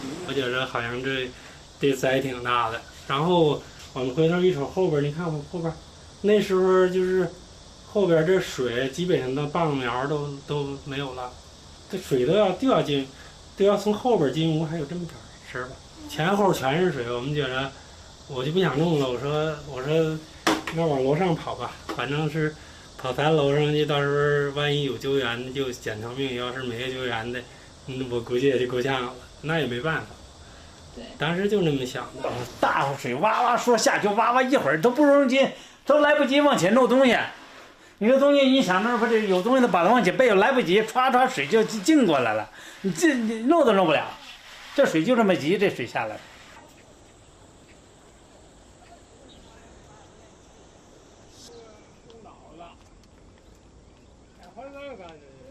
我觉着好像这次还挺大的。然后我们回头一瞅后边，你看我后边，那时候就是后边这水基本上的棒苗都没有了，这水都要进，都要从后边进屋，还有这么点事儿吧？前后全是水，我们觉着我就不想弄了，我说那往楼上跑吧，反正是跑3楼上去，到时候万一有救援的就捡条命，要是没有救援的，我估计也就够呛了，那也没办法。 对， 当时就那么想的。 大水哇哇说下去，哇哇一会儿都不容易，都来不及往前弄东西。你这东西一想那不这有东西，都把它往前背，来不及，歘歘水就进过来了，你弄都弄不了。这水就这么急，这水下来。 倒了，还干